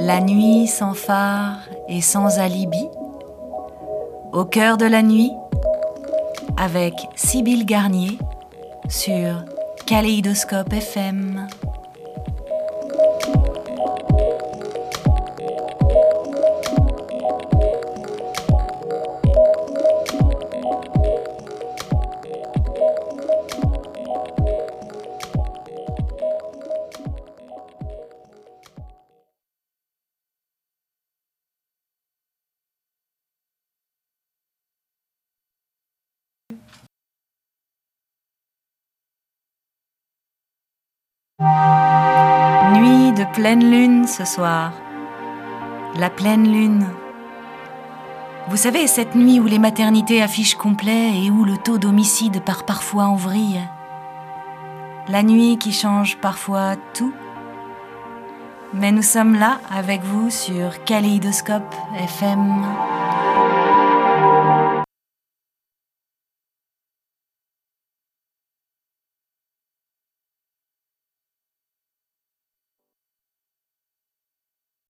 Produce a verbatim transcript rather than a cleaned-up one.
La nuit sans phare et sans alibi, au cœur de la nuit, avec Sybille Garnier sur Kaléidoscope F M. Nuit de pleine lune ce soir, la pleine lune. Vous savez, cette nuit où les maternités affichent complet et où le taux d'homicide part parfois en vrille. La nuit qui change parfois tout. Mais nous sommes là avec vous sur Kaléidoscope F M.